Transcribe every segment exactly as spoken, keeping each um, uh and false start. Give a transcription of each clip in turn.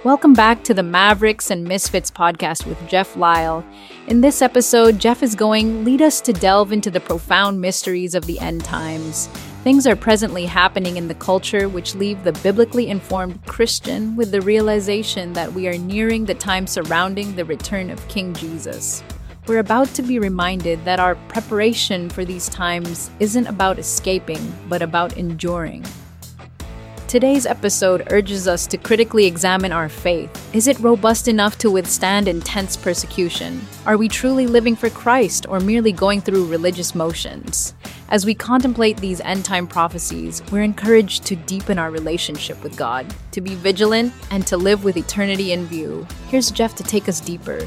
Welcome back to the Mavericks and Misfits podcast with Jeff Lyle. In this episode, Jeff is going lead us to delve into the profound mysteries of the end times. Things are presently happening in the culture which leave the biblically informed Christian with the realization that we are nearing the time surrounding the return of King Jesus. We're about to be reminded that our preparation for these times isn't about escaping, but about enduring. Today's episode urges us to critically examine our faith. Is it robust enough to withstand intense persecution? Are we truly living for Christ or merely going through religious motions? As we contemplate these end-time prophecies, we're encouraged to deepen our relationship with God, to be vigilant, and to live with eternity in view. Here's Jeff to take us deeper.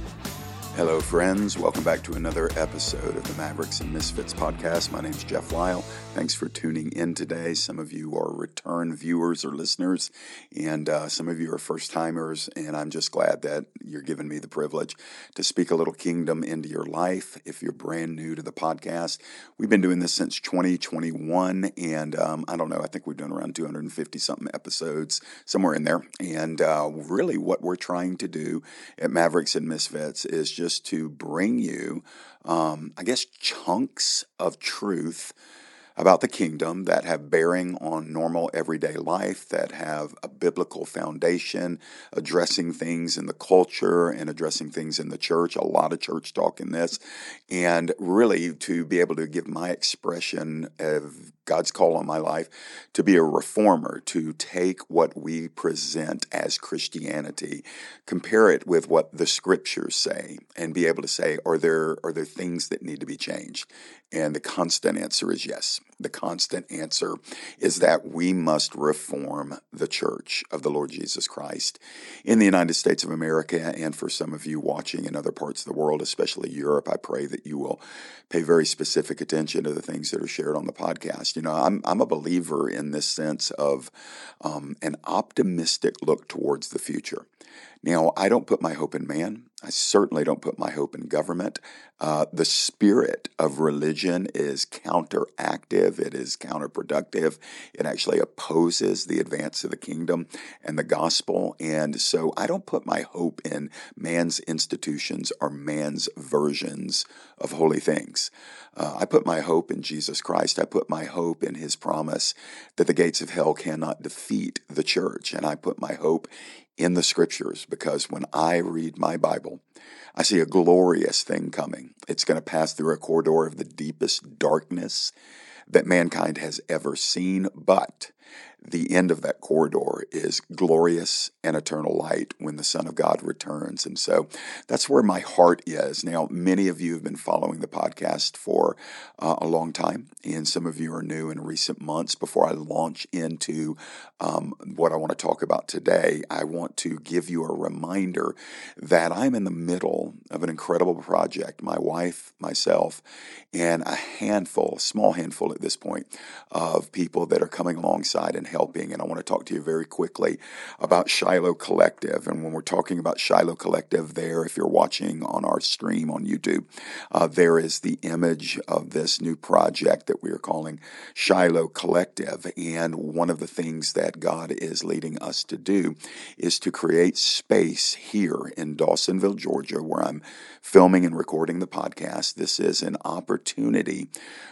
Hello, friends. Welcome back to another episode of the Mavericks and Misfits podcast. My name's Jeff Lyle. Thanks for tuning in today. Some of you are return viewers or listeners, and uh, some of you are first-timers, and I'm just glad that you're giving me the privilege to speak a little kingdom into your life. If you're brand new to the podcast, we've been doing this since twenty twenty-one, and um, I don't know, I think we've done around two hundred fifty-something episodes, somewhere in there, and uh, really what we're trying to do at Mavericks and Misfits is just just to bring you, um, I guess, chunks of truth about the kingdom that have bearing on normal everyday life, that have a biblical foundation, addressing things in the culture and addressing things in the church, a lot of church talk in this, and really to be able to give my expression of God's call on my life to be a reformer, to take what we present as Christianity, compare it with what the scriptures say, and be able to say, are there are there things that need to be changed? And the constant answer is yes. The constant answer is that we must reform the church of the Lord Jesus Christ in the United States of America, and for some of you watching in other parts of the world, especially Europe, I pray that you will pay very specific attention to the things that are shared on the podcast. You know, I'm I'm a believer in this sense of um, an optimistic look towards the future. Now, I don't put my hope in man. I certainly don't put my hope in government. Uh, the spirit of religion is counteractive. It is counterproductive. It actually opposes the advance of the kingdom and the gospel. And so I don't put my hope in man's institutions or man's versions of holy things. Uh, I put my hope in Jesus Christ. I put my hope in his promise that the gates of hell cannot defeat the church. And I put my hope in the scriptures, because when I read my Bible, I see a glorious thing coming. It's going to pass through a corridor of the deepest darkness that mankind has ever seen, but the end of that corridor is glorious and eternal light when the Son of God returns. And so that's where my heart is. Now, many of you have been following the podcast for uh, a long time, and some of you are new in recent months. Before I launch into um, what I want to talk about today, I want to give you a reminder that I'm in the middle of an incredible project. My wife, myself, and a handful, small handful at this point, of people that are coming alongside and helping. And I want to talk to you very quickly about Shiloh Collective. And when we're talking about Shiloh Collective there, if you're watching on our stream on YouTube, uh, there is the image of this new project that we are calling Shiloh Collective. And one of the things that God is leading us to do is to create space here in Dawsonville, Georgia, where I'm filming and recording the podcast. This is an opportunity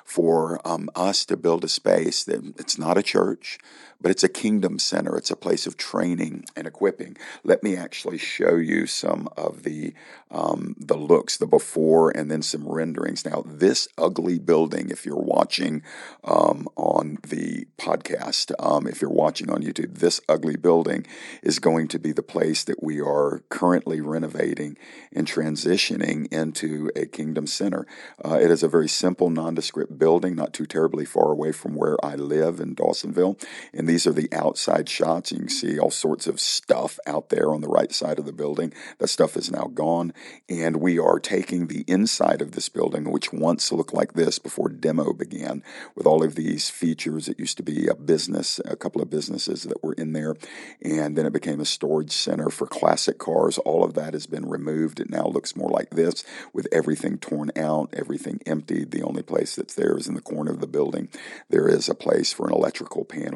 for um, us to build a space that it's not a church, but it's a kingdom center. It's a place of training and equipping. Let me actually show you some of the um, the looks, the before, and then some renderings. Now, this ugly building, if you're watching um, on the podcast, um, if you're watching on YouTube, this ugly building is going to be the place that we are currently renovating and transitioning into a kingdom center. Uh, it is a very simple, nondescript building, not too terribly far away from where I live in Dawsonville. And these are the outside shots. You can see all sorts of stuff out there on the right side of the building. That stuff is now gone. And we are taking the inside of this building, which once looked like this before demo began, with all of these features. It used to be a business, a couple of businesses that were in there. And then it became a storage center for classic cars. All of that has been removed. It now looks more like this, with everything torn out, everything emptied. The only place that's there is in the corner of the building. There is a place for an electrical panel that's still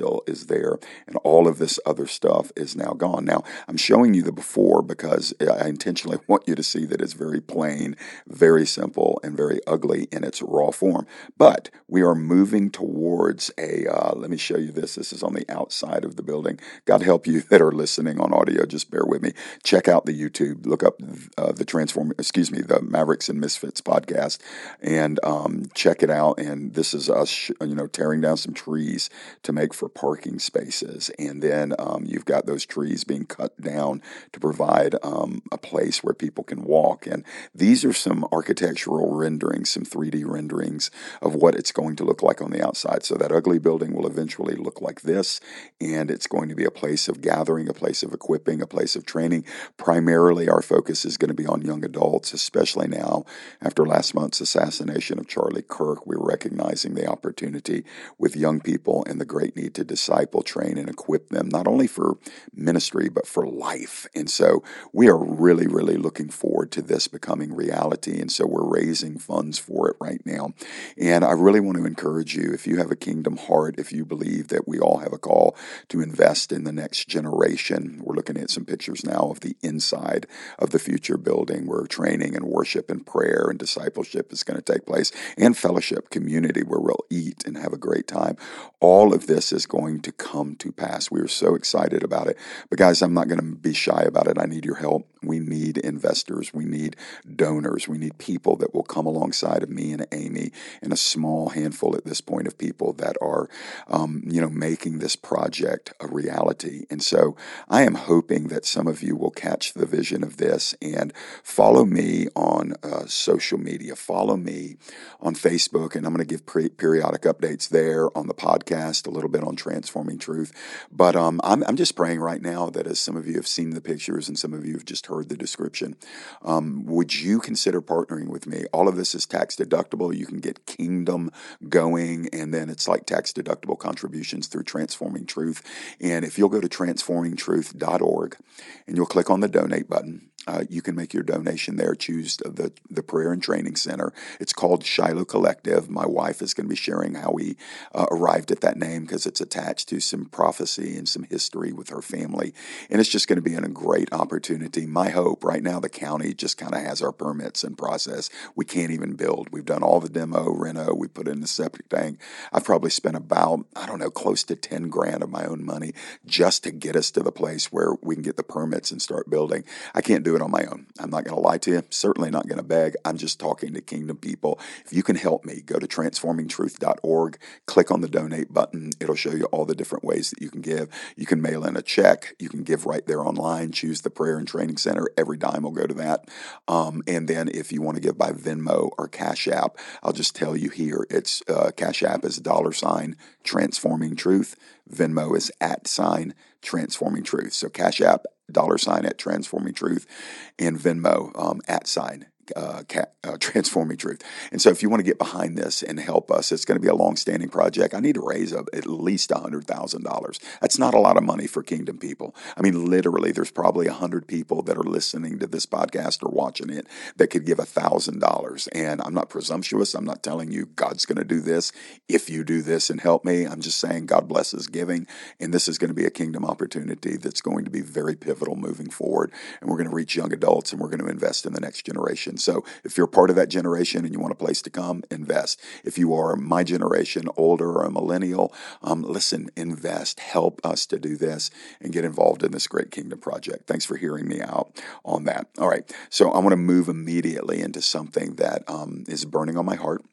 still is there, and all of this other stuff is now gone. Now, I'm showing you the before because I intentionally want you to see that it's very plain, very simple, and very ugly in its raw form. But we are moving towards a, uh, let me show you this. This is on the outside of the building. God help you that are listening on audio. Just bear with me. Check out the YouTube. Look up uh, the Transform, excuse me, the Mavericks and Misfits podcast, and um, check it out. And this is us, you know, tearing down some trees to make for parking spaces. And then um, you've got those trees being cut down to provide um, a place where people can walk. And these are some architectural renderings, some three D renderings of what it's going to look like on the outside. So that ugly building will eventually look like this, and it's going to be a place of gathering, a place of equipping, a place of training. Primarily, our focus is going to be on young adults, especially now after last month's assassination of Charlie Kirk. We're recognizing the opportunity with young people and the great need to disciple, train, and equip them, not only for ministry, but for life. And so we are really, really looking forward to this becoming reality. And so we're raising funds for it right now. And I really want to encourage you, if you have a kingdom heart, if you believe that we all have a call to invest in the next generation, we're looking at some pictures now of the inside of the future building where training and worship and prayer and discipleship is going to take place, and fellowship, community where we'll eat and have a great time. All of this is going to come to pass. We are so excited about it. But guys, I'm not going to be shy about it. I need your help. We need investors. We need donors. We need people that will come alongside of me and Amy and a small handful at this point of people that are, um, you know, making this project a reality. And so I am hoping that some of you will catch the vision of this and follow me on uh, social media. Follow me on Facebook, and I'm going to give pre- periodic updates there, on the podcast, a little bit on Transforming Truth. But um, I'm, I'm just praying right now that as some of you have seen the pictures and some of you have just heard the description, um, would you consider partnering with me? All of this is tax deductible. You can get Kingdom going, and then it's like tax deductible contributions through Transforming Truth. And if you'll go to transforming truth dot org and you'll click on the donate button, Uh, you can make your donation there. Choose the the Prayer and Training Center. It's called Shiloh Collective. My wife is going to be sharing how we uh, arrived at that name because it's attached to some prophecy and some history with her family. And it's just going to be a great opportunity. My hope right now, the county just kind of has our permits in process. We can't even build. We've done all the demo, reno. We put in the septic tank. I've probably spent about, I don't know, close to ten grand of my own money just to get us to the place where we can get the permits and start building. I can't do it on my own. I'm not going to lie to you. Certainly not going to beg. I'm just talking to Kingdom people. If you can help me, go to transforming truth dot org, click on the donate button. It'll show you all the different ways that you can give. You can mail in a check. You can give right there online. Choose the Prayer and Training Center. Every dime will go to that. Um, and then if you want to give by Venmo or Cash App, I'll just tell you here, it's uh, Cash App is dollar sign Transforming Truth. Venmo is at sign Transforming Truth. So Cash App, dollar sign at Transforming Truth, and Venmo um, at sign uh, ca- uh, Transforming Truth. And so if you want to get behind this and help us, it's going to be a long-standing project. I need to raise up at least one hundred thousand dollars. That's not a lot of money for Kingdom people. I mean, literally, there's probably one hundred people that are listening to this podcast or watching it that could give one thousand dollars. And I'm not presumptuous. I'm not telling you God's going to do this if you do this and help me. I'm just saying God blesses giving, and this is going to be a Kingdom opportunity that's going to be very pivotal moving forward. And we're going to reach young adults, and we're going to invest in the next generation. So if you're part of that generation and you want a place to come, invest. If you are my generation, older or a millennial, um, listen, invest. Help us to do this and get involved in this great Kingdom project. Thanks for hearing me out on that. All right, so I want to move immediately into something that um, is burning on my heart.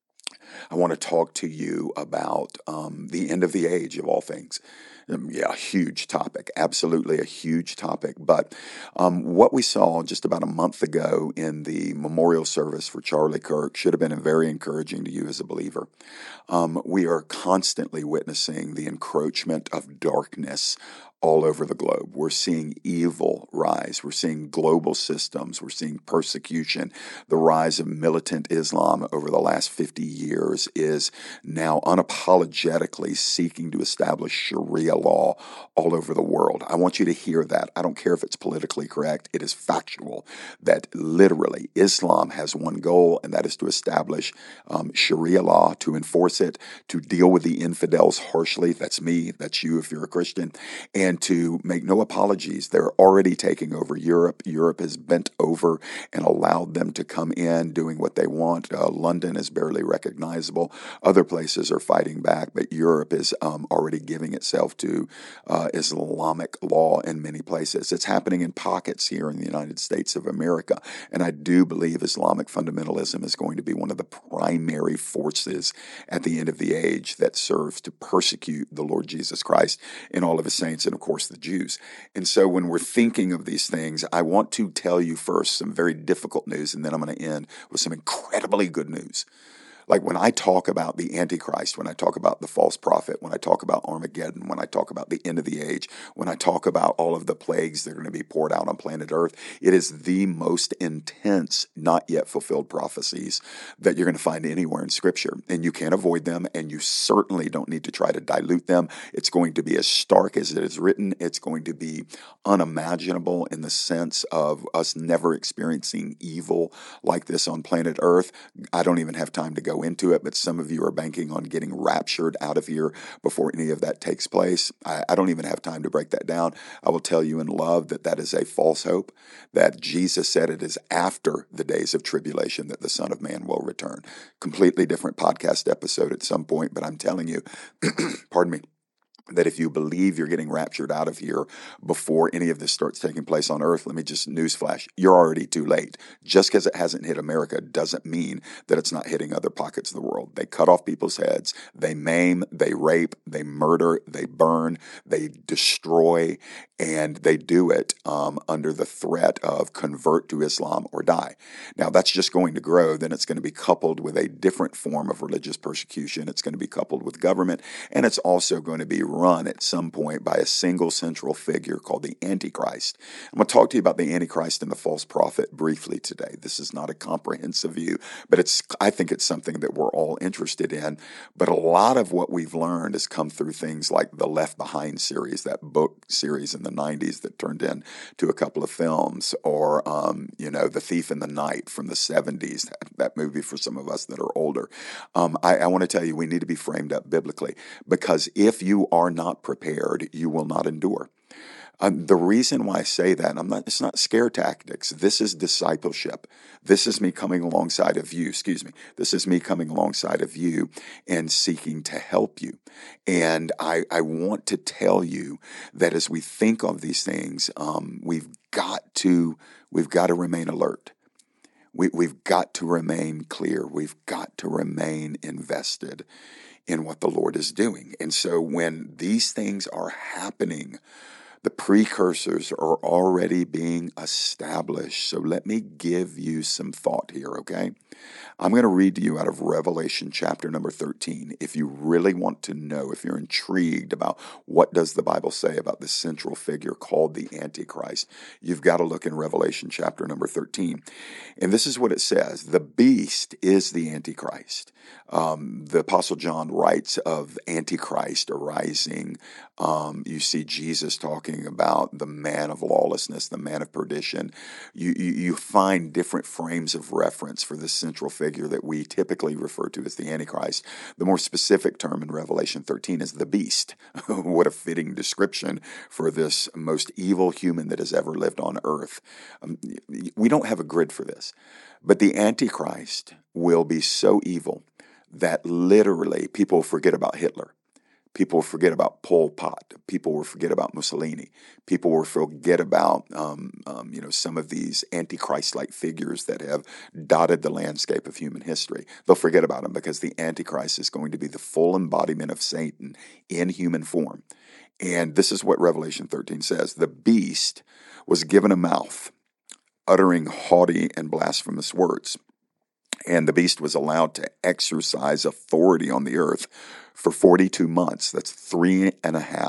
I want to talk to you about um, the end of the age of all things. Um, yeah, a huge topic, absolutely a huge topic. But um, what we saw just about a month ago in the memorial service for Charlie Kirk should have been very encouraging to you as a believer. Um, we are constantly witnessing the encroachment of darkness all over the globe. We're seeing evil rise. We're seeing global systems. We're seeing persecution. The rise of militant Islam over the last fifty years is now unapologetically seeking to establish Sharia law all over the world. I want you to hear that. I don't care if it's politically correct. It is factual that literally Islam has one goal, and that is to establish um, Sharia law, to enforce it, to deal with the infidels harshly. That's me. That's you if you're a Christian. And to make no apologies. They're already taking over Europe. Europe has bent over and allowed them to come in doing what they want. Uh, London is barely recognizable. Other places are fighting back, but Europe is um, already giving itself to uh, Islamic law in many places. It's happening in pockets here in the United States of America. And I do believe Islamic fundamentalism is going to be one of the primary forces at the end of the age that serves to persecute the Lord Jesus Christ and all of his saints, and of course the Jews. And so when we're thinking of these things, I want to tell you first some very difficult news, and then I'm going to end with some incredibly good news. Like when I talk about the Antichrist, when I talk about the false prophet, when I talk about Armageddon, when I talk about the end of the age, when I talk about all of the plagues that are going to be poured out on planet Earth, it is the most intense, not yet fulfilled prophecies that you're going to find anywhere in Scripture. And you can't avoid them, and you certainly don't need to try to dilute them. It's going to be as stark as it is written. It's going to be unimaginable in the sense of us never experiencing evil like this on planet Earth. I don't even have time to go into it, but some of you are banking on getting raptured out of here before any of that takes place. I, I don't even have time to break that down. I will tell you in love that that is a false hope, that Jesus said it is after the days of tribulation that the Son of Man will return. Completely different podcast episode at some point, but I'm telling you, pardon me, that if you believe you're getting raptured out of here before any of this starts taking place on earth, let me just newsflash, you're already too late. Just because it hasn't hit America doesn't mean that it's not hitting other pockets of the world. They cut off people's heads, they maim, they rape, they murder, they burn, they destroy, and they do it um, under the threat of convert to Islam or die. Now, that's just going to grow. Then it's going to be coupled with a different form of religious persecution. It's going to be coupled with government, and it's also going to be run at some point by a single central figure called the Antichrist. I'm going to talk to you about the Antichrist and the false prophet briefly today. This is not a comprehensive view, but it's I think it's something that we're all interested in. But a lot of what we've learned has come through things like the Left Behind series, that book series in the nineties that turned into a couple of films, or, um, you know, The Thief in the Night from the seventies, that, that movie for some of us that are older. Um, I, I want to tell you, we need to be framed up biblically, because if you are not prepared, you will not endure. Um, the reason why I say that, I'm not, it's not scare tactics. This is discipleship. This is me coming alongside of you, excuse me. This is me coming alongside of you and seeking to help you. And I, I want to tell you that as we think of these things, um, we've got to, we've got to remain alert. We, we've got to remain clear. We've got to remain invested in what the Lord is doing. And so when these things are happening, the precursors are already being established. So let me give you some thought here, okay? I'm going to read to you out of Revelation chapter number thirteen. If you really want to know, if you're intrigued about what does the Bible say about the central figure called the Antichrist, you've got to look in Revelation chapter number thirteen. And this is what it says. The beast is the Antichrist. Um, the Apostle John writes of Antichrist arising. Um, you see Jesus talking about the man of lawlessness, the man of perdition. You, you, you find different frames of reference for this central figure that we typically refer to as the Antichrist. The more specific term in Revelation thirteen is the beast. What a fitting description for this most evil human that has ever lived on earth. Um, we don't have a grid for this, but the Antichrist will be so evil that literally people forget about Hitler. People will forget about Pol Pot. People will forget about Mussolini. People will forget about, um, um, you know, some of these Antichrist-like figures that have dotted the landscape of human history. They'll forget about them because the Antichrist is going to be the full embodiment of Satan in human form. And this is what Revelation thirteen says. The beast was given a mouth, uttering haughty and blasphemous words. And the beast was allowed to exercise authority on the earth for forty-two months. That's three and a half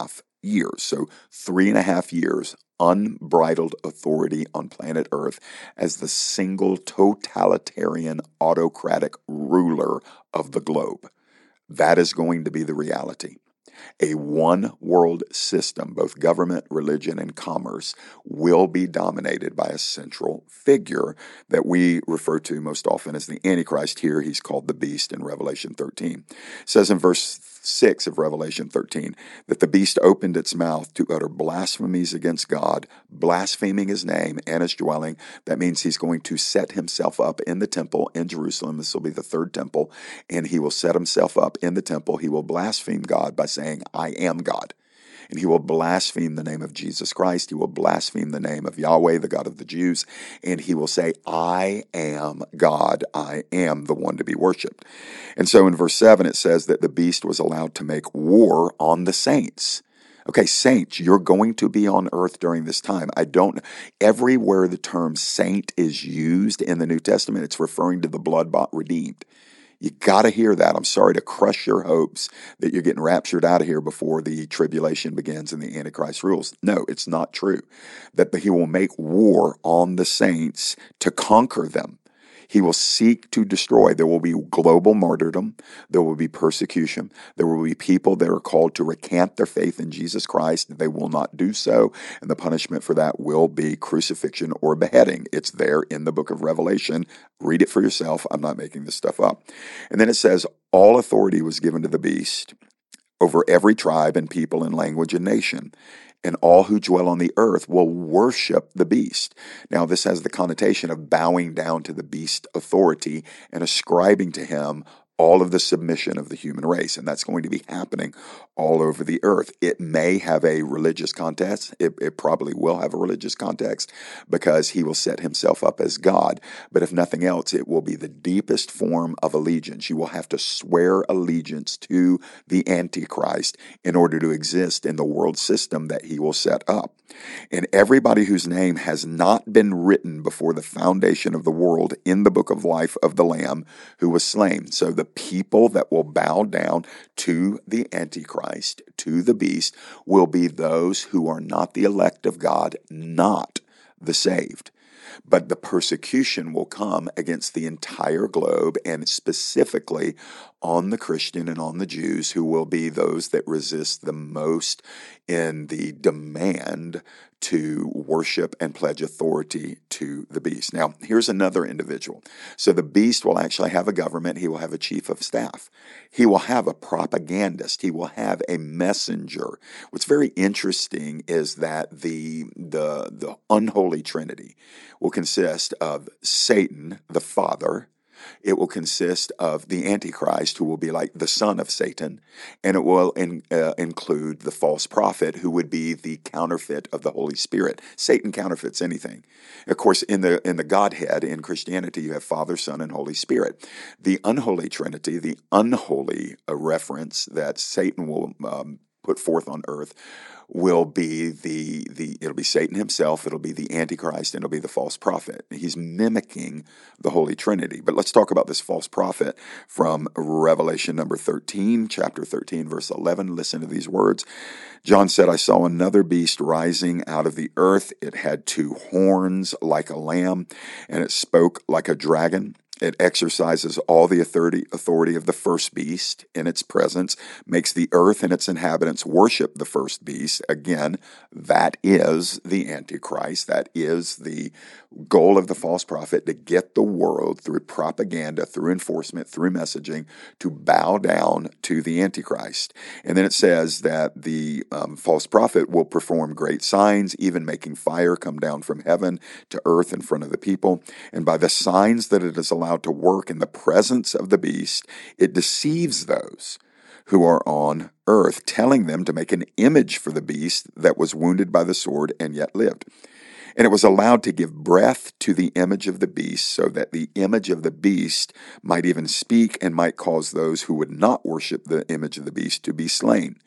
years. So three and a half years, unbridled authority on planet Earth as the single totalitarian autocratic ruler of the globe. That is going to be the reality. A one-world system, both government, religion, and commerce, will be dominated by a central figure that we refer to most often as the Antichrist. Here, he's called the beast in Revelation thirteen. It says in verse six of Revelation thirteen that the beast opened its mouth to utter blasphemies against God, blaspheming his name and his dwelling. That means he's going to set himself up in the temple in Jerusalem. This will be the third temple, and he will set himself up in the temple. He will blaspheme God by saying, I am God. And he will blaspheme the name of Jesus Christ. He will blaspheme the name of Yahweh, the God of the Jews. And he will say, I am God. I am the one to be worshipped. And so in verse seven, it says that the beast was allowed to make war on the saints. Okay, saints, you're going to be on earth during this time. I don't, everywhere the term saint is used in the New Testament, it's referring to the blood-bought redeemed. You got to hear that. I'm sorry to crush your hopes that you're getting raptured out of here before the tribulation begins and the Antichrist rules. No, it's not true. That he will make war on the saints to conquer them. He will seek to destroy. There will be global martyrdom. There will be persecution. There will be people that are called to recant their faith in Jesus Christ. They will not do so, and the punishment for that will be crucifixion or beheading. It's there in the book of Revelation. Read it for yourself. I'm not making this stuff up. And then it says, all authority was given to the beast over every tribe and people and language and nation. And all who dwell on the earth will worship the beast. Now, this has the connotation of bowing down to the beast authority and ascribing to him all of the submission of the human race. And that's going to be happening all over the earth. It may have a religious context. It, it probably will have a religious context because he will set himself up as God. But if nothing else, it will be the deepest form of allegiance. You will have to swear allegiance to the Antichrist in order to exist in the world system that he will set up. And everybody whose name has not been written before the foundation of the world in the book of life of the Lamb who was slain. So the people that will bow down to the Antichrist, to the beast, will be those who are not the elect of God, not the saved. But the persecution will come against the entire globe and specifically on the Christian and on the Jews, who will be those that resist the most in the demand to worship and pledge authority to the beast. Now, here's another individual. So the beast will actually have a government. He will have a chief of staff. He will have a propagandist. He will have a messenger. What's very interesting is that the, the, the unholy trinity will consist of Satan, the Father. It will consist of the Antichrist, who will be like the son of Satan, and it will in, uh, include the false prophet, who would be the counterfeit of the Holy Spirit. Satan counterfeits anything. Of course, in the in the Godhead, in Christianity, you have Father, Son, and Holy Spirit. The unholy Trinity, the unholy uh, reference that Satan will um, put forth on earth, will be the the it'll be Satan himself, it'll be the Antichrist, and it'll be the false prophet. He's mimicking the Holy Trinity. But let's talk about this false prophet from Revelation number thirteen, chapter thirteen, verse eleven. Listen to these words. John said, I saw another beast rising out of the earth. It had two horns like a lamb, and it spoke like a dragon. It exercises all the authority, authority of the first beast in its presence, makes the earth and its inhabitants worship the first beast. Again, that is the Antichrist. That is the goal of the false prophet, to get the world through propaganda, through enforcement, through messaging, to bow down to the Antichrist. And then it says that the um, false prophet will perform great signs, even making fire come down from heaven to earth in front of the people. And by the signs that it is allowed to work in the presence of the beast, it deceives those who are on earth, telling them to make an image for the beast that was wounded by the sword and yet lived. And it was allowed to give breath to the image of the beast, so that the image of the beast might even speak and might cause those who would not worship the image of the beast to be slain.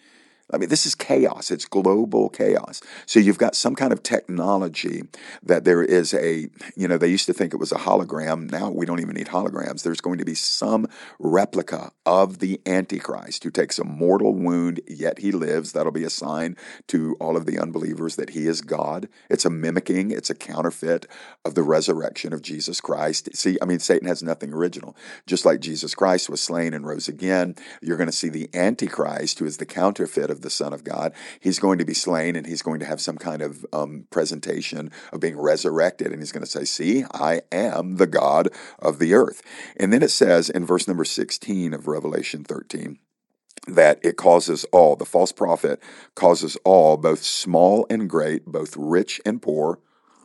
I mean, this is chaos. It's global chaos. So you've got some kind of technology that there is a, you know, they used to think it was a hologram. Now we don't even need holograms. There's going to be some replica of the Antichrist who takes a mortal wound, yet he lives. That'll be a sign to all of the unbelievers that he is God. It's a mimicking, it's a counterfeit of the resurrection of Jesus Christ. See, I mean, Satan has nothing original. Just like Jesus Christ was slain and rose again, you're going to see the Antichrist, who is the counterfeit of the Son of God. He's going to be slain, and he's going to have some kind of um, presentation of being resurrected, and he's going to say, see, I am the God of the earth. And then it says in verse number sixteen of Revelation thirteen, that it causes all, the false prophet causes all, both small and great, both rich and poor,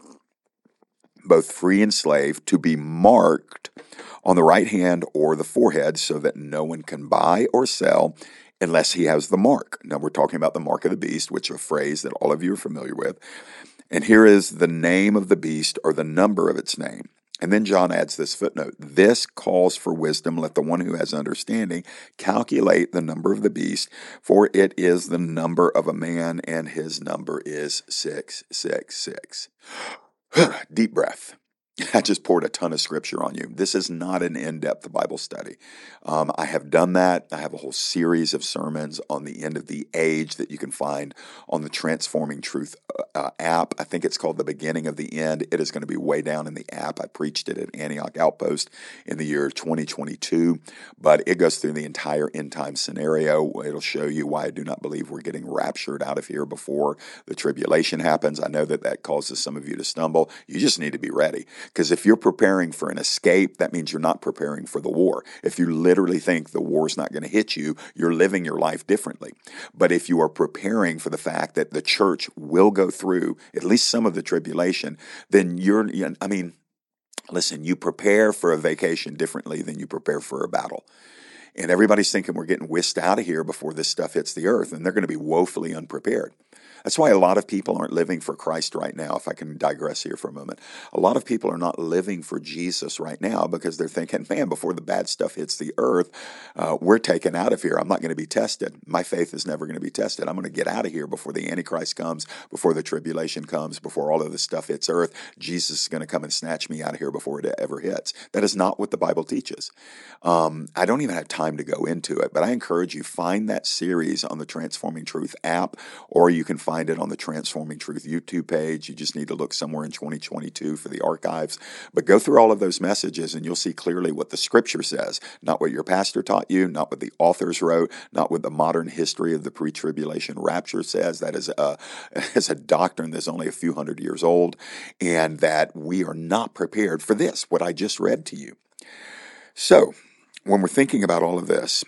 both free and slave, to be marked on the right hand or the forehead, so that no one can buy or sell unless he has the mark. Now, we're talking about the mark of the beast, which is a phrase that all of you are familiar with. And here is the name of the beast, or the number of its name. And then John adds this footnote: this calls for wisdom. Let the one who has understanding calculate the number of the beast, for it is the number of a man, and his number is six six six. Deep breath. I just poured a ton of scripture on you. This is not an in-depth Bible study. Um, I have done that. I have a whole series of sermons on the end of the age that you can find on the Transforming Truth uh, app. I think it's called The Beginning of the End. It is going to be way down in the app. I preached it at Antioch Outpost in the year twenty twenty-two, but it goes through the entire end-time scenario. It'll show you why I do not believe we're getting raptured out of here before the tribulation happens. I know that that causes some of you to stumble. You just need to be ready. Because if you're preparing for an escape, that means you're not preparing for the war. If you literally think the war's not going to hit you, you're living your life differently. But if you are preparing for the fact that the church will go through at least some of the tribulation, then you're, I mean, listen, you prepare for a vacation differently than you prepare for a battle. And everybody's thinking we're getting whisked out of here before this stuff hits the earth, and they're going to be woefully unprepared. That's why a lot of people aren't living for Christ right now, if I can digress here for a moment. A lot of people are not living for Jesus right now because they're thinking, man, before the bad stuff hits the earth, uh, we're taken out of here. I'm not going to be tested. My faith is never going to be tested. I'm going to get out of here before the Antichrist comes, before the tribulation comes, before all of this stuff hits earth. Jesus is going to come and snatch me out of here before it ever hits. That is not what the Bible teaches. Um, I don't even have time to go into it, but I encourage you, find that series on the Transforming Truth app, or you can find Find it on the Transforming Truth YouTube page. You just need to look somewhere in twenty twenty-two for the archives. But go through all of those messages and you'll see clearly what the Scripture says, not what your pastor taught you, not what the authors wrote, not what the modern history of the pre-tribulation rapture says. That is a, is a doctrine that's only a few hundred years old, and that we are not prepared for this, what I just read to you. So, when we're thinking about all of this,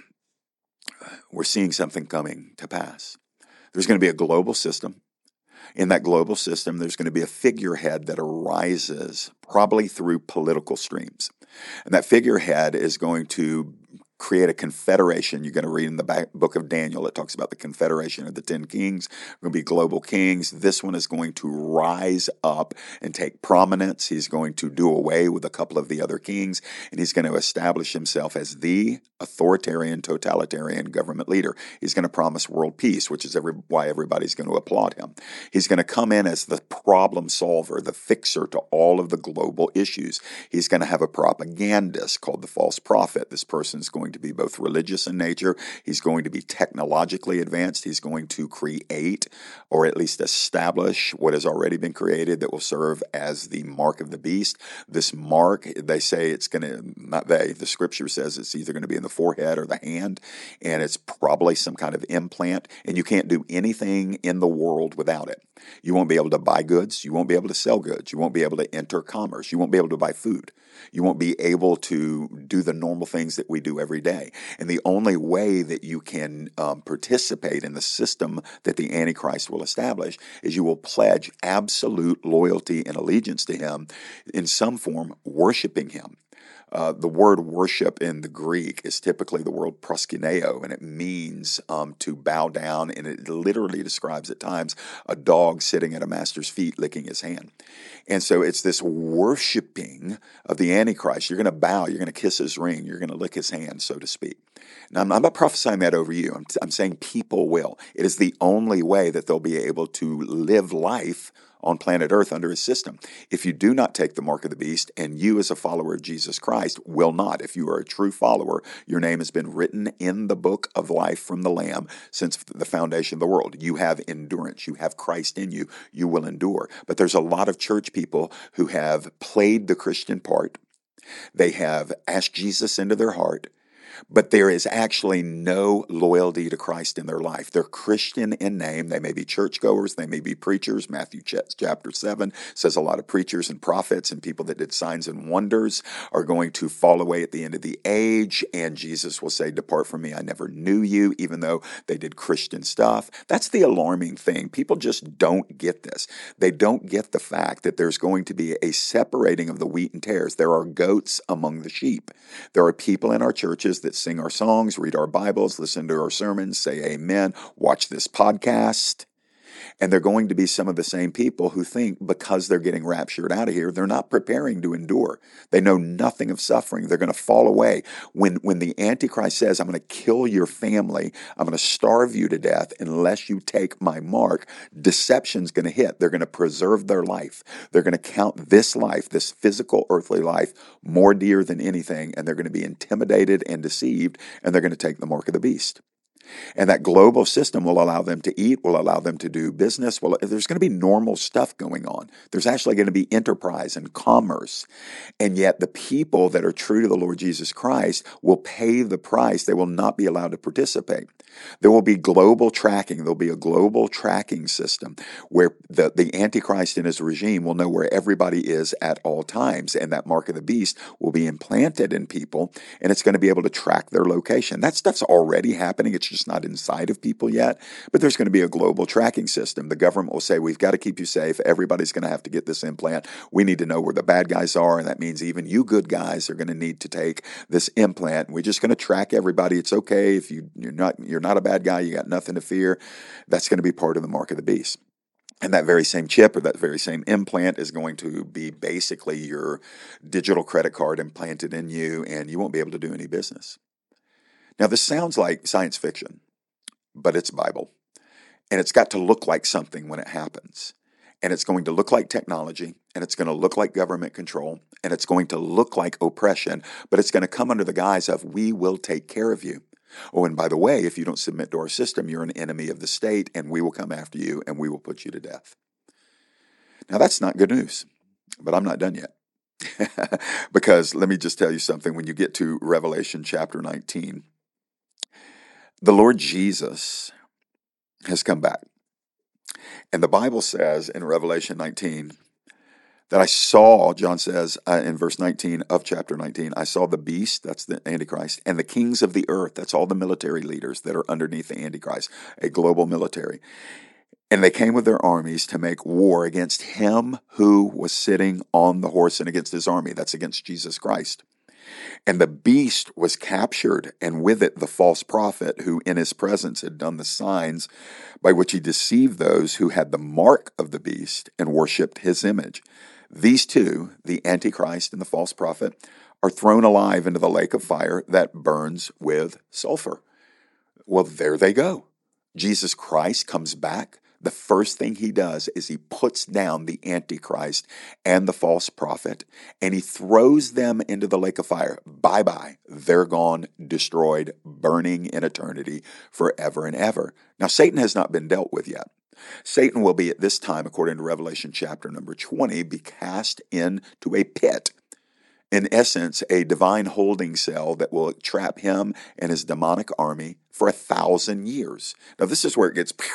we're seeing something coming to pass. There's going to be a global system. In that global system, there's going to be a figurehead that arises probably through political streams. And that figurehead is going to create a confederation. You're going to read in the back book of Daniel, it talks about the confederation of the ten kings. Going to be global kings. This one is going to rise up and take prominence. He's going to do away with a couple of the other kings, and he's going to establish himself as the authoritarian, totalitarian government leader. He's going to promise world peace, which is every, why everybody's going to applaud him. He's going to come in as the problem solver, the fixer to all of the global issues. He's going to have a propagandist called the false prophet. This person's going to be both religious in nature. He's going to be technologically advanced. He's going to create, or at least establish, what has already been created that will serve as the mark of the beast. This mark, they say it's going to, not they, the Scripture says it's either going to be in the forehead or the hand, and it's probably some kind of implant, and you can't do anything in the world without it. You won't be able to buy goods. You won't be able to sell goods. You won't be able to enter commerce. You won't be able to buy food. You won't be able to do the normal things that we do every day. And the only way that you can um, participate in the system that the Antichrist will establish is you will pledge absolute loyalty and allegiance to him in some form, worshiping him. Uh, the word worship in the Greek is typically the word proskuneo, and it means um, to bow down, and it literally describes at times a dog sitting at a master's feet licking his hand. And so it's this worshiping of the Antichrist. You're going to bow, you're going to kiss his ring, you're going to lick his hand, so to speak. Now, I'm not prophesying that over you. I'm, I'm saying people will. It is the only way that they'll be able to live life on planet Earth under his system. If you do not take the mark of the beast, and you as a follower of Jesus Christ will not, if you are a true follower, your name has been written in the book of life from the Lamb since the foundation of the world. You have endurance. You have Christ in you. You will endure. But there's a lot of church people who have played the Christian part. They have asked Jesus into their heart, but there is actually no loyalty to Christ in their life. They're Christian in name. They may be churchgoers. They may be preachers. Matthew chapter seven says a lot of preachers and prophets and people that did signs and wonders are going to fall away at the end of the age, and Jesus will say, "Depart from me, I never knew you," even though they did Christian stuff. That's the alarming thing. People just don't get this. They don't get the fact that there's going to be a separating of the wheat and tares. There are goats among the sheep. There are people in our churches that sing our songs, read our Bibles, listen to our sermons, say amen, watch this podcast. And they're going to be some of the same people who think because they're getting raptured out of here, they're not preparing to endure. They know nothing of suffering. They're going to fall away. When, when the Antichrist says, "I'm going to kill your family, I'm going to starve you to death unless you take my mark," deception's going to hit. They're going to preserve their life. They're going to count this life, this physical earthly life, more dear than anything, and they're going to be intimidated and deceived, and they're going to take the mark of the beast. And that global system will allow them to eat, will allow them to do business. Well, there's going to be normal stuff going on. There's actually going to be enterprise and commerce. And yet the people that are true to the Lord Jesus Christ will pay the price. They will not be allowed to participate. There will be global tracking. There'll be a global tracking system where the, the Antichrist and his regime will know where everybody is at all times. And that mark of the beast will be implanted in people, and it's going to be able to track their location. That stuff's already happening. It's just not inside of people yet. But there's going to be a global tracking system. The government will say, "We've got to keep you safe. Everybody's going to have to get this implant. We need to know where the bad guys are, and that means even you good guys are going to need to take this implant. We're just going to track everybody. It's okay if you, you're not you're not a bad guy. You got nothing to fear." That's going to be part of the mark of the beast. And that very same chip or that very same implant is going to be basically your digital credit card implanted in you, and you won't be able to do any business. Now, this sounds like science fiction, but it's Bible. And it's got to look like something when it happens. And it's going to look like technology, and it's going to look like government control, and it's going to look like oppression, but it's going to come under the guise of, "We will take care of you. Oh, and by the way, if you don't submit to our system, you're an enemy of the state, and we will come after you, and we will put you to death." Now, that's not good news, but I'm not done yet. Because let me just tell you something. When you get to Revelation chapter nineteen, the Lord Jesus has come back. And the Bible says in Revelation nineteen that I saw, John says uh, in verse nineteen of chapter nineteen, I saw the beast, that's the Antichrist, and the kings of the earth, that's all the military leaders that are underneath the Antichrist, a global military. And they came with their armies to make war against him who was sitting on the horse and against his army. That's against Jesus Christ. And the beast was captured, and with it the false prophet who in his presence had done the signs by which he deceived those who had the mark of the beast and worshipped his image. These two, the Antichrist and the false prophet, are thrown alive into the lake of fire that burns with sulfur. Well, there they go. Jesus Christ comes back. The first thing he does is he puts down the Antichrist and the false prophet, and he throws them into the lake of fire. Bye-bye. They're gone, destroyed, burning in eternity forever and ever. Now, Satan has not been dealt with yet. Satan will be at this time, according to Revelation chapter number twenty, be cast into a pit. In essence, a divine holding cell that will trap him and his demonic army for a thousand years. Now, this is where it gets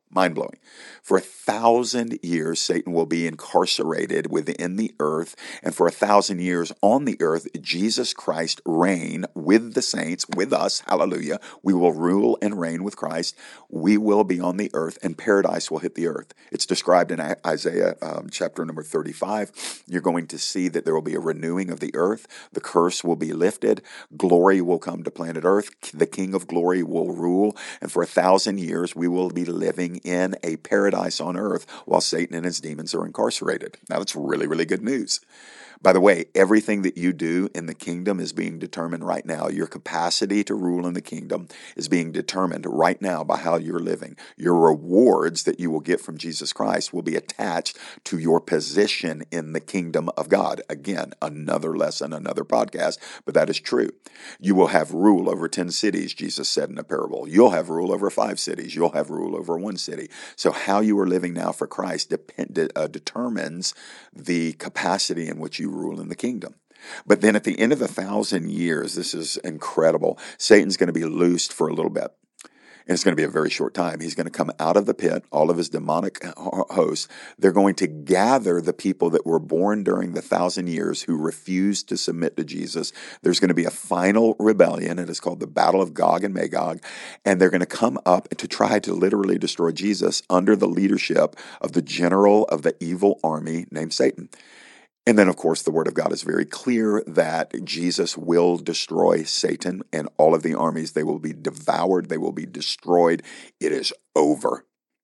Mind-blowing. For a thousand years, Satan will be incarcerated within the earth, and for a thousand years on the earth, Jesus Christ reign with the saints, with us, hallelujah. We will rule and reign with Christ. We will be on the earth, and paradise will hit the earth. It's described in Isaiah um, chapter number thirty-five. You're going to see that there will be a renewing of the earth. The curse will be lifted. Glory will come to planet earth. The King of glory will rule, and for a thousand years, we will be living in a paradise on earth while Satan and his demons are incarcerated. Now, that's really, really good news. By the way, everything that you do in the kingdom is being determined right now. Your capacity to rule in the kingdom is being determined right now by how you're living. Your rewards that you will get from Jesus Christ will be attached to your position in the kingdom of God. Again, another lesson, another podcast, but that is true. You will have rule over ten cities, Jesus said in a parable. You'll have rule over five cities. You'll have rule over one city. So how you are living now for Christ depend, uh, determines the capacity in which you rule in the kingdom. But then at the end of a thousand years, this is incredible, Satan's going to be loosed for a little bit. And it's going to be a very short time. He's going to come out of the pit, all of his demonic hosts. They're going to gather the people that were born during the thousand years who refused to submit to Jesus. There's going to be a final rebellion. It is called the Battle of Gog and Magog. And they're going to come up to try to literally destroy Jesus under the leadership of the general of the evil army named Satan. And then, of course, the Word of God is very clear that Jesus will destroy Satan and all of the armies. They will be devoured. They will be destroyed. It is over.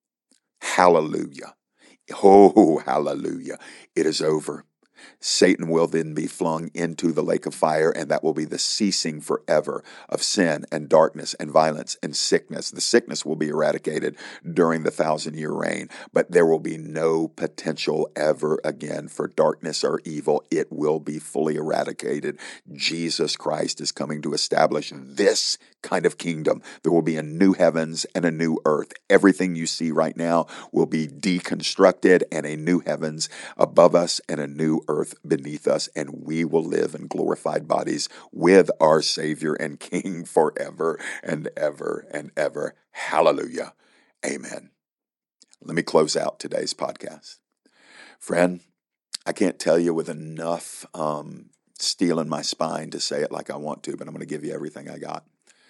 Hallelujah. Oh, hallelujah. It is over. Satan will then be flung into the lake of fire, and that will be the ceasing forever of sin and darkness and violence and sickness. The sickness will be eradicated during the thousand-year reign, but there will be no potential ever again for darkness or evil. It will be fully eradicated. Jesus Christ is coming to establish this kind of kingdom. There will be a new heavens and a new earth. Everything you see right now will be deconstructed, and a new heavens above us and a new earth beneath us, and we will live in glorified bodies with our Savior and King forever and ever and ever. Hallelujah. Amen. Let me close out today's podcast. Friend, I can't tell you with enough um, steel in my spine to say it like I want to, but I'm going to give you everything I got.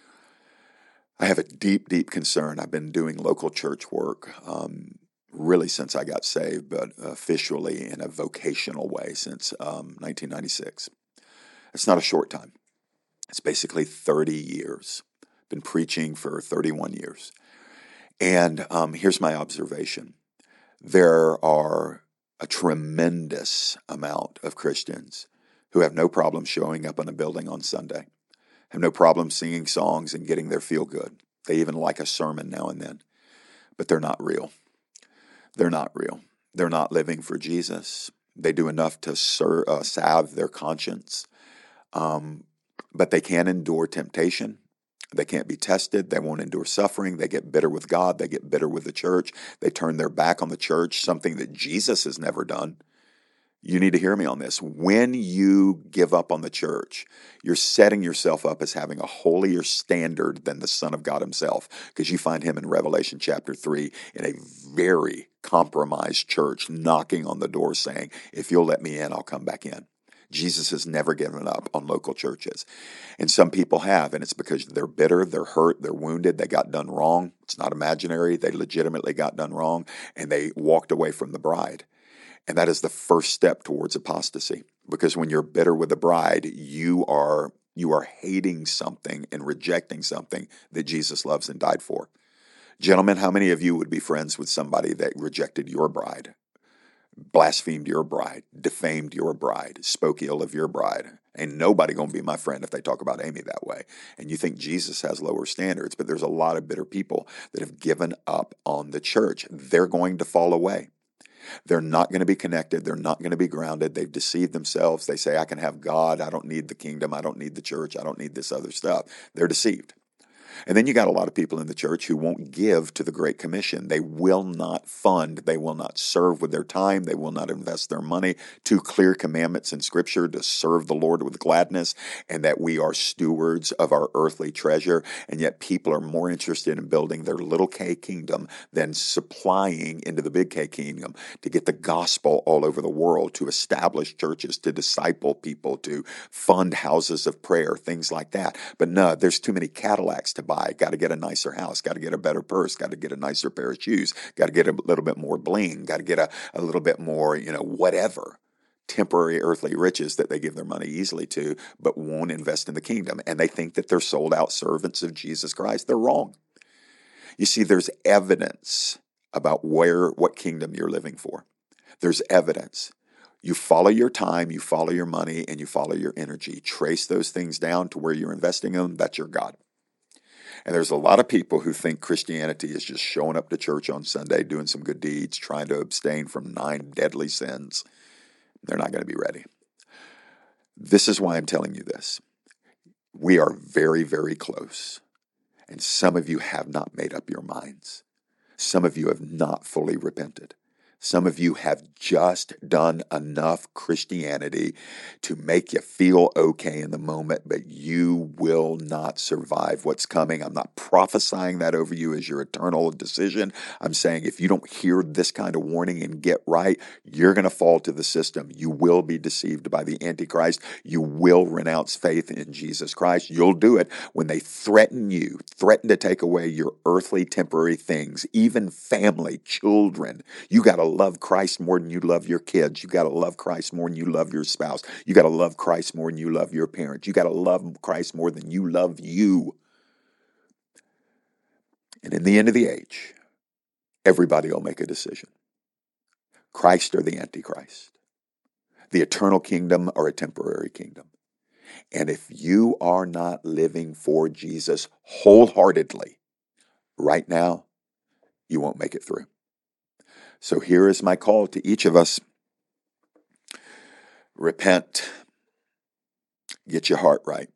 I have a deep, deep concern. I've been doing local church work um, really since I got saved, but officially in a vocational way since um, nineteen ninety-six. It's not a short time. It's basically thirty years. Been preaching for thirty-one years. And um, here's my observation. There are a tremendous amount of Christians who have no problem showing up in a building on Sunday, have no problem singing songs and getting their feel good. They even like a sermon now and then, but they're not real. They're not real. They're not living for Jesus. They do enough to ser- uh, salve their conscience, um, but they can't endure temptation. They can't be tested. They won't endure suffering. They get bitter with God. They get bitter with the church. They turn their back on the church, something that Jesus has never done. You need to hear me on this. When you give up on the church, you're setting yourself up as having a holier standard than the Son of God himself, because you find him in Revelation chapter three in a very compromised church knocking on the door saying, if you'll let me in, I'll come back in. Jesus has never given up on local churches. And some people have, and it's because they're bitter, they're hurt, they're wounded, they got done wrong. It's not imaginary. They legitimately got done wrong, and they walked away from the bride. And that is the first step towards apostasy, because when you're bitter with the bride, you are you are hating something and rejecting something that Jesus loves and died for. Gentlemen, how many of you would be friends with somebody that rejected your bride, blasphemed your bride, defamed your bride, spoke ill of your bride? Ain't nobody going to be my friend if they talk about Amy that way. And you think Jesus has lower standards, but there's a lot of bitter people that have given up on the church. They're going to fall away. They're not going to be connected. They're not going to be grounded. They've deceived themselves. They say, I can have God. I don't need the kingdom. I don't need the church. I don't need this other stuff. They're deceived. And then you got a lot of people in the church who won't give to the Great Commission. They will not fund. They will not serve with their time. They will not invest their money. Two clear commandments in Scripture to serve the Lord with gladness, and that we are stewards of our earthly treasure. And yet people are more interested in building their little K kingdom than supplying into the big K kingdom to get the gospel all over the world, to establish churches, to disciple people, to fund houses of prayer, things like that. But no, there's too many Cadillacs to buy. Got to get a nicer house, got to get a better purse, got to get a nicer pair of shoes, got to get a little bit more bling, got to get a, a little bit more, you know, whatever. Temporary earthly riches that they give their money easily to, but won't invest in the kingdom. And they think that they're sold out servants of Jesus Christ. They're wrong. You see, there's evidence about where, what kingdom you're living for. There's evidence. You follow your time, you follow your money, and you follow your energy. Trace those things down to where you're investing them. That's your God. And there's a lot of people who think Christianity is just showing up to church on Sunday, doing some good deeds, trying to abstain from nine deadly sins. They're not going to be ready. This is why I'm telling you this. We are very, very close. And some of you have not made up your minds. Some of you have not fully repented. Some of you have just done enough Christianity to make you feel okay in the moment, but you will not survive what's coming. I'm not prophesying that over you as your eternal decision. I'm saying if you don't hear this kind of warning and get right, you're going to fall to the system. You will be deceived by the Antichrist. You will renounce faith in Jesus Christ. You'll do it when they threaten you, threaten to take away your earthly temporary things, even family, children. You got to love Christ more than you love your kids. You got to love Christ more than you love your spouse. You got to love Christ more than you love your parents. You got to love Christ more than you love you. And in the end of the age, everybody will make a decision. Christ or the Antichrist. The eternal kingdom or a temporary kingdom. And if you are not living for Jesus wholeheartedly right now, you won't make it through. So here is my call to each of us. Repent. Get your heart right.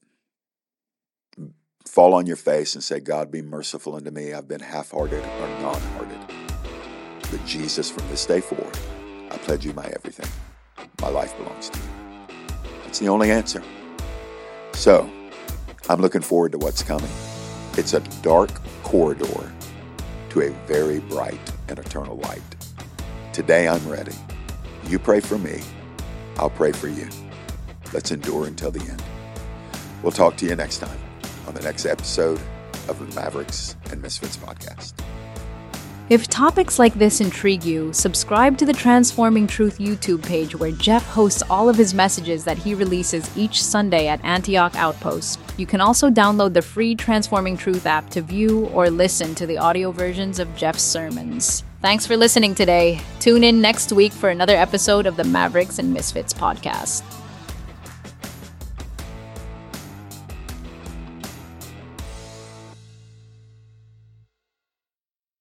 Fall on your face and say, God, be merciful unto me. I've been half-hearted or non-hearted. But Jesus, from this day forward, I pledge you my everything. My life belongs to you. That's the only answer. So, I'm looking forward to what's coming. It's a dark corridor to a very bright and eternal light. Today I'm ready. You pray for me. I'll pray for you. Let's endure until the end. We'll talk to you next time on the next episode of the Mavericks and Misfits podcast. If topics like this intrigue you, subscribe to the Transforming Truth YouTube page where Jeff hosts all of his messages that he releases each Sunday at Antioch Outpost. You can also download the free Transforming Truth app to view or listen to the audio versions of Jeff's sermons. Thanks for listening today. Tune in next week for another episode of the Mavericks and Misfits podcast.